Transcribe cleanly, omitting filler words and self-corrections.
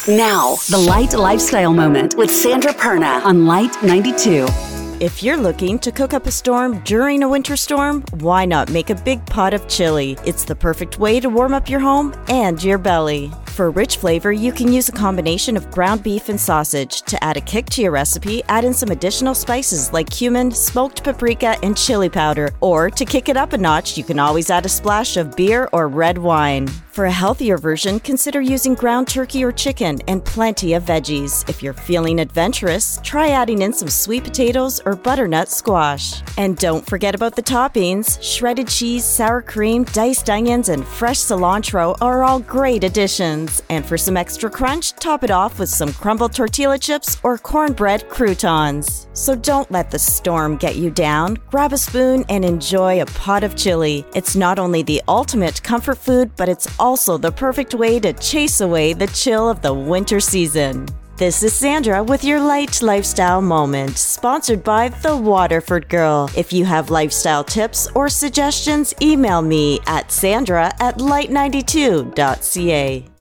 Now, the Light Lifestyle Moment with Sandra Perna on Light 92. If you're looking to cook up a storm during a winter storm, why not make a big pot of chili? It's the perfect way to warm up your home and your belly. For rich flavor, you can use a combination of ground beef and sausage. To add a kick to your recipe, add in some additional spices like cumin, smoked paprika, and chili powder. Or to kick it up a notch, you can always add a splash of beer or red wine. For a healthier version, consider using ground turkey or chicken and plenty of veggies. If you're feeling adventurous, try adding in some sweet potatoes or butternut squash. And don't forget about the toppings. Shredded cheese, sour cream, diced onions, and fresh cilantro are all great additions. And for some extra crunch, top it off with some crumbled tortilla chips or cornbread croutons. So don't let the storm get you down. Grab a spoon and enjoy a pot of chili. It's not only the ultimate comfort food, but it's also the perfect way to chase away the chill of the winter season. This is Sandra with your Light Lifestyle Moment, sponsored by The Waterford Girl. If you have lifestyle tips or suggestions, email me at sandra@light92.ca.